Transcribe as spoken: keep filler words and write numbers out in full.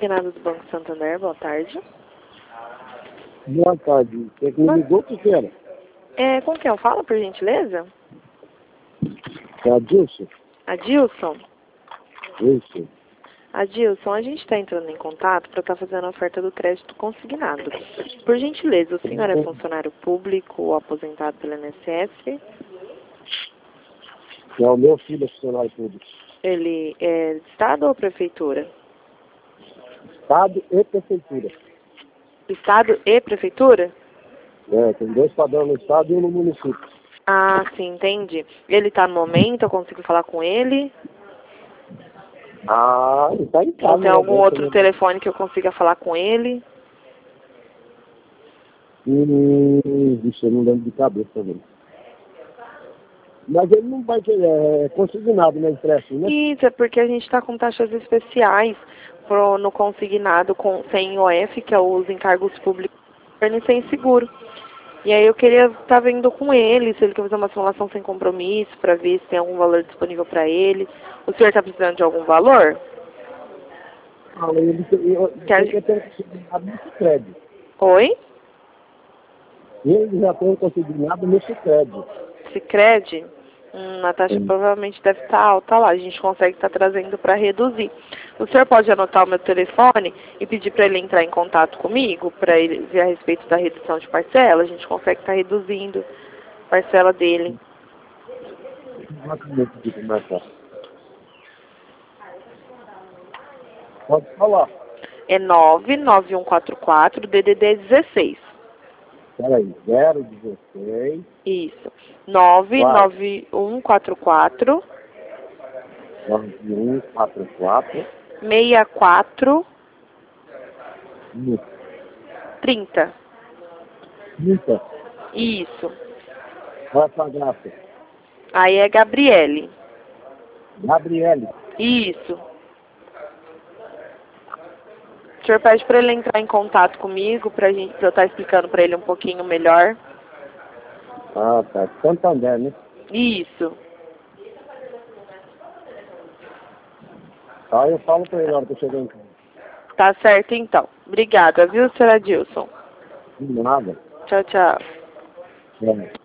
consignado do Banco Santander, boa tarde. Boa tarde. Você que me ligou, o que que era? É, com quem eu falo, por gentileza? É a Dilson? Adilson? Isso. Adilson, a gente está entrando em contato para estar fazendo a oferta do crédito consignado. Por gentileza, o senhor é funcionário público ou aposentado pelo I N S S? É o meu filho, é funcionário público. Ele é Estado ou Prefeitura? Estado e Prefeitura. Estado e Prefeitura? É, tem dois padrões no Estado e um no município. Ah, sim, entendi. Ele está no momento, eu consigo falar com ele? Ah, ele tá em casa. Ou tem né? algum Deve outro ter- telefone que eu consiga falar com ele? Hum, isso eu não lembro de cabeça também. Mas ele não vai querer, é consignado, né? Empréstimo, né? Isso, é porque a gente está com taxas especiais pro, no consignado com, sem I O F, que é os encargos públicos e sem seguro. E aí eu queria estar vendo com ele, se ele quer fazer uma simulação sem compromisso, para ver se tem algum valor disponível para ele. O senhor está precisando de algum valor? Ah, ele tem eu- Que a ele gen- tem consignado no Cicred. Oi? Ele já tem consignado no Cicred. Sicredi? Hum, a taxa provavelmente deve estar alta lá. A gente consegue estar trazendo para reduzir. O senhor pode anotar o meu telefone e pedir para ele entrar em contato comigo, para ele ver a respeito da redução de parcela. A gente consegue estar reduzindo a parcela dele. Exatamente, de começar. Pode falar. É nove nove um quatro quatro D D D dezesseis. Peraí, zero dezesseis. Isso. nove nove um quatro quatro nove um quatro quatro. seis quatro Isso. trinta. Trinta. Isso. Qual é a sua graça? Aí é Gabriele. Gabriele. Isso. O senhor pede para ele entrar em contato comigo, para gente, pra eu estar explicando para ele um pouquinho melhor. Ah, tá. Santander, né? Isso. Tá, eu falo pra ele na hora que eu chegar em casa. Tá certo, então. Obrigada, viu, senhor Adilson? De nada. Tchau, tchau. É.